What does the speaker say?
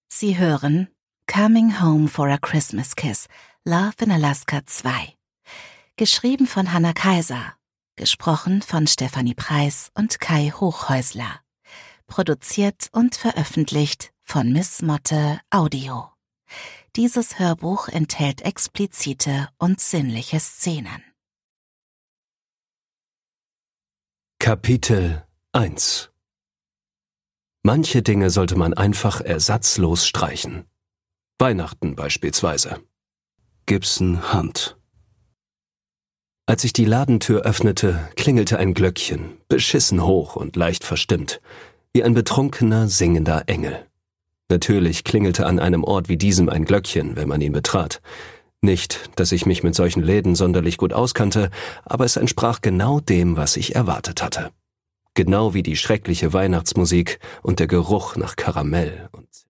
Sie hören Coming Home for a Christmas Kiss, Love in Alaska 2. Geschrieben von Hannah Kaiser. Gesprochen von Stefanie Preis und Kai Hochhäusler. Produziert und veröffentlicht von Miss Motte Audio. Dieses Hörbuch enthält explizite und sinnliche Szenen. Kapitel 1. Manche Dinge sollte man einfach ersatzlos streichen. Weihnachten beispielsweise. Gibson Hunt. Als ich die Ladentür öffnete, klingelte ein Glöckchen, beschissen hoch und leicht verstimmt, wie ein betrunkener, singender Engel. Natürlich klingelte an einem Ort wie diesem ein Glöckchen, wenn man ihn betrat. Nicht, dass ich mich mit solchen Läden sonderlich gut auskannte, aber es entsprach genau dem, was ich erwartet hatte. Genau wie die schreckliche Weihnachtsmusik und der Geruch nach Karamell und